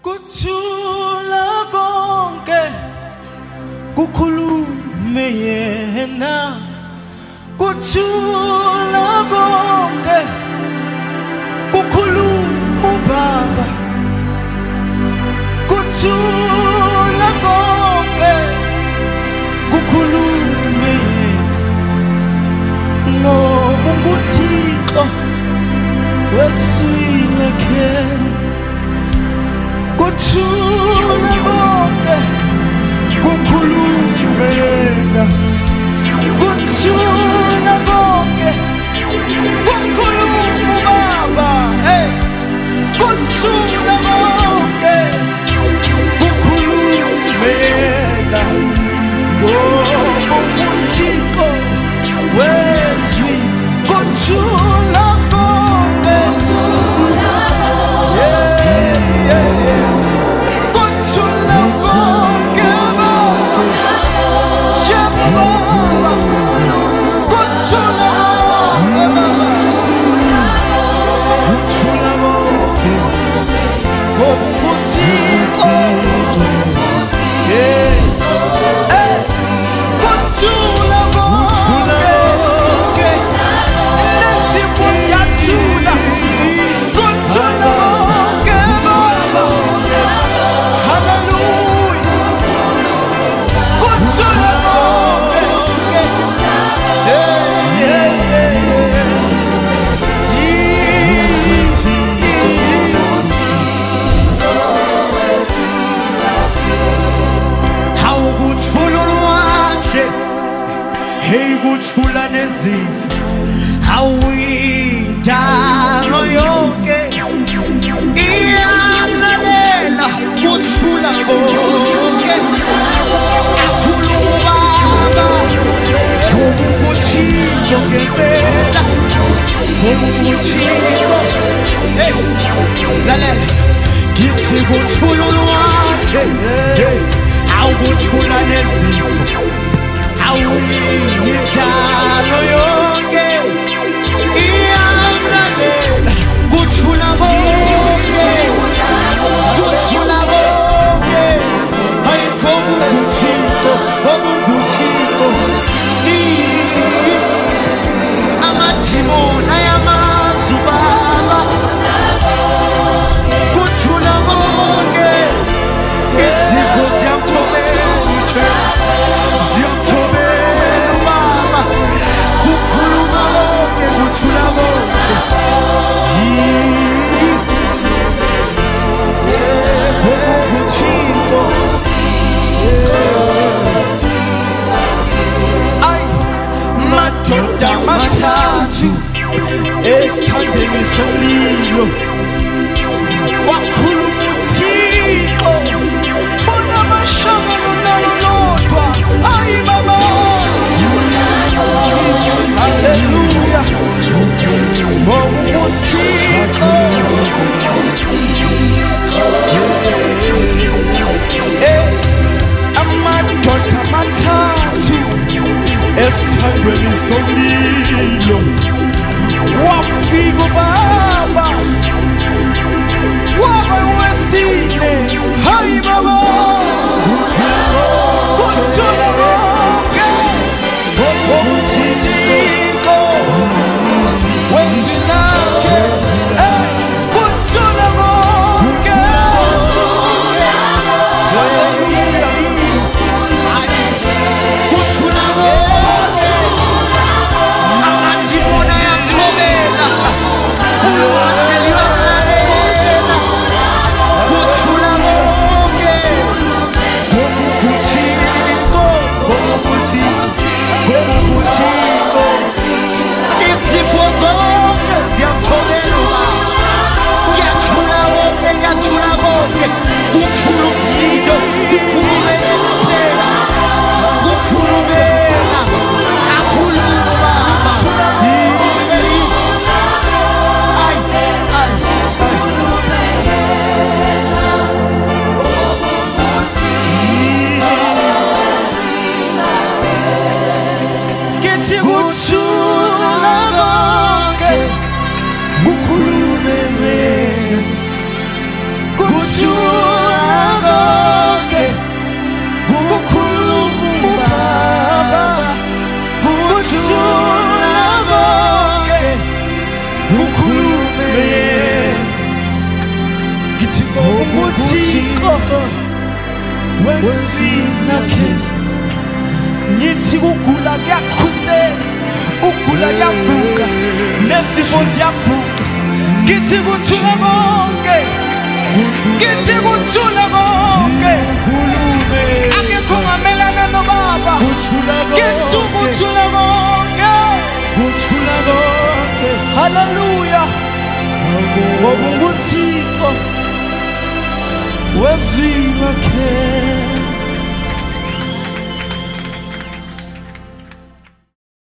kuthula konke kukhulume yena, kuthula konke kukhuluma uBaba, kuthula konke kukhulume yena, ngoba nguThixo wesizwe ke. Kuthula konke kukhulume yena, kuthula konke kukhuluma uBaba, hey, kuthula konke kukhulume yena, ngoba nguThixo wesizwe. Kuthula konke, kuthula nezifo, awindalo yonke iyamlalela, kuthula konke akhuluma uBaba, ngoba nguThixo ngempela, ngoba nguThixo. Hey, lalela ngithi kuthula ulwandle, awukuthula nezifo, awuyidalo yonke iyamlalela, kuthula konke, kuthula konke, hayi ngoba nguThixo, ngoba nguThixo. Amadimoni ayamazi uBaba, kuthula konke, izifo ziyamthobela, ziyamthobela uBaba, kukhuluma konke, kuthula konke, ngoba nguThixo. Ay, madoda amathathu esithandweni somlilo, wakhuluma uThixo, bona amashaka lodwa, ayi Baba, haleluya, ngoba uThixo amadoda amathathu esithandweni somlilo, wafika uBaba waba wesine, hayi Baba, kuthula konke, ngoba nguThixo wesizwe ke. Kuthula konke, kuthula konke, ngithi ngobuthixo wezina khe ngithi ukugula kuyakhusela ukugula kuyaguga nezifo ziyaguga ngithi kuthula konke ngithi kuthula konke akekho ngamelana nobaba ngithi kuthula konke haleluya ngoba uthixo wezina khe